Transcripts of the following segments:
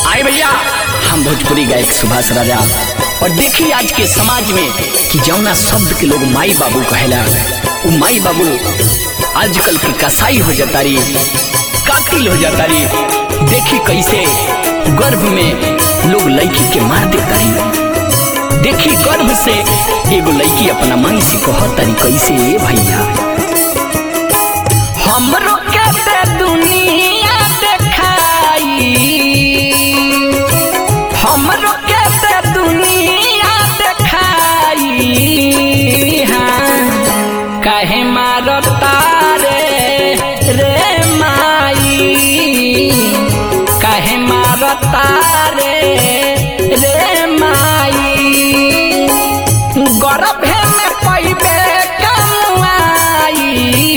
आए भैया, हम भोजपुरी गायक सुभाष राजा। और देखिए आज के समाज में कि जौना शब्द के लोग माई बाबू कहेला, वो माई बाबू आजकल के कसाई हो जाता रही, कातिल हो जाता रही। देखी कैसे गर्भ में लोग लड़की के मार देता रही। देखी गर्भ से एगो लड़की अपना मन से कहतारी कैसे, भैया हमरो के दुनिया देखाई, हमरो के दुनिया देखाई, हाँ काहे मारता रे माई, काहे मारता रे माई, गर्भ में पैबे कमाई,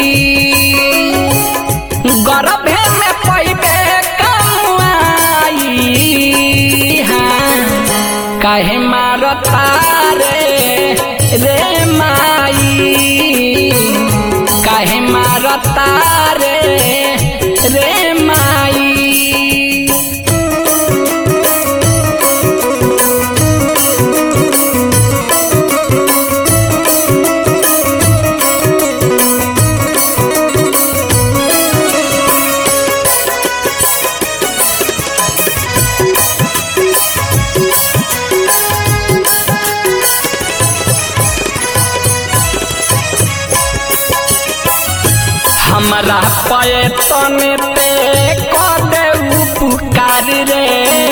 गर्भ में पैबे कमाई, हाँ काहे मारता रे माई, काहे मारता रे माई। हमारा पैतन पे कदे उपकार रे,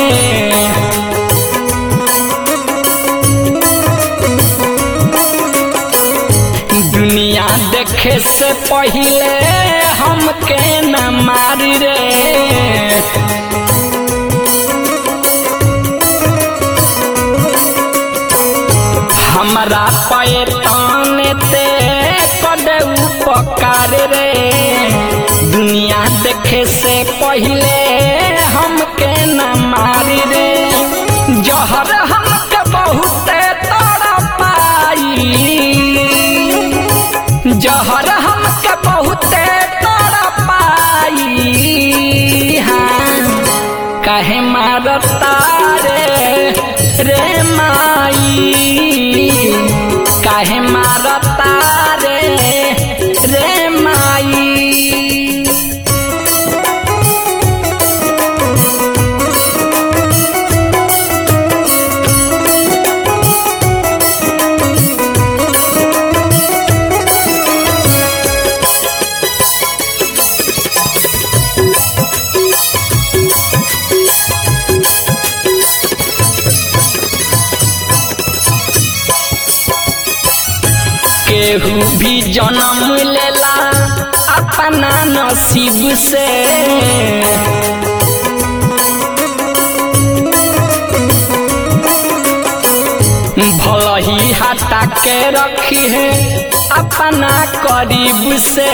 दुनिया देखे से पहले हमके न मार रे, हमारा पैतन ते कदे उपकार रे, दुनिया देखे से पहले हमके न मारी रे, जहर हमके बहुत तड़पाई, जहर हमके बहुत तड़पाई, हाँ काहे मारता रे माई, काहे मारता रे माई। केहू भी जन्म लेला अपना नसीब से, भला ही हटा के रखी है अपना करीब से,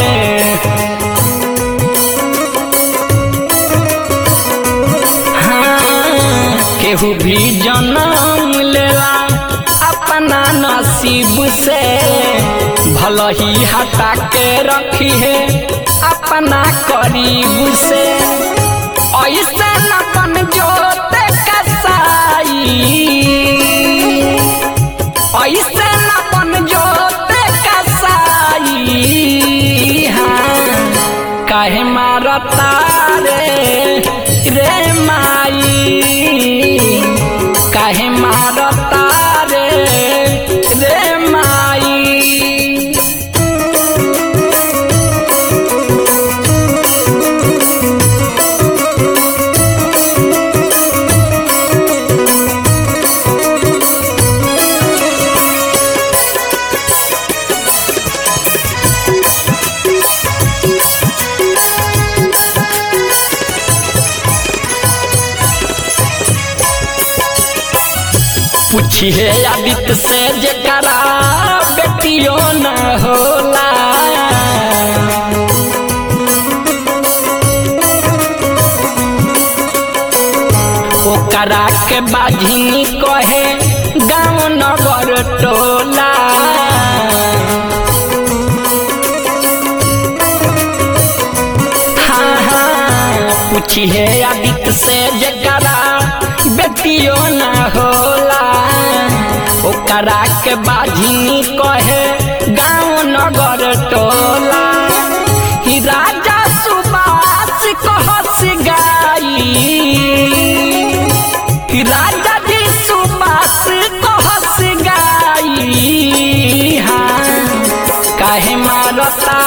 हाँ केहू भी जन्म लेला अपना नसीब से, भला ही हटा के रखी है अपना करीब से, ऐसे न बन जोते कसाई, ऐसे न बन जोते कसाई, हाँ काहे मारता रे माई, काहे मारता रे माई। पूछिए आदित्य से जकरा बेटियों न होला, ओकरा के बाझिनी कहे गाँव नगर टोला, हाँ हाँ देखी है आदित्य से जकरा बेटियों ना होला ओकरा के बाझिनी कहे गाँव नगर टोला। ही राजा सुबास कहस गाई ही राजा जी सुबास कहस गाई। हाँ काहे मारता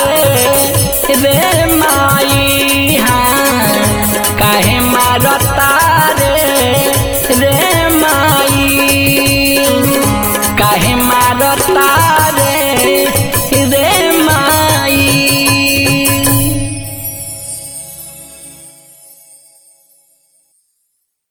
रे माई हाँ काहे मारता